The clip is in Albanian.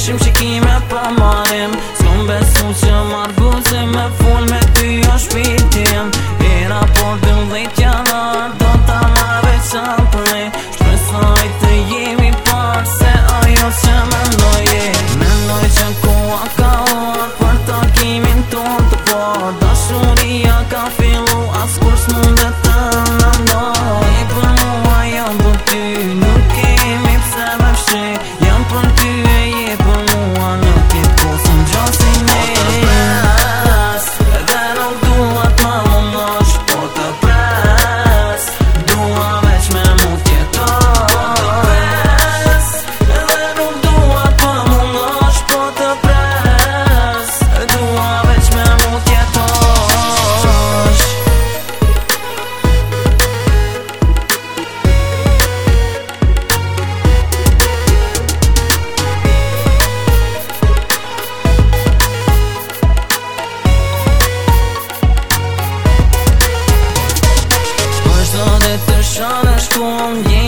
ishim shikime pa marim S'kom besu që marguzi me full me ty o shpitim Era por 12 janar do ta marrë qantëni Shpresoj të jemi par se ajo që mendoje Mendoj që koha ka orë për takimin ton të por Dashuria ka fillu as kur s'mundet të nëndoj E për mua jam për ty nuk kemi pse me fshi Jam për ty e je për mua nuk je kusën gjosin e pres Edhe nuk duat ma mundosh po të pres Dua veç me mu tjetor Edhe nuk duat ma mundosh po të pres Dua veç me mu tjetor Shkon,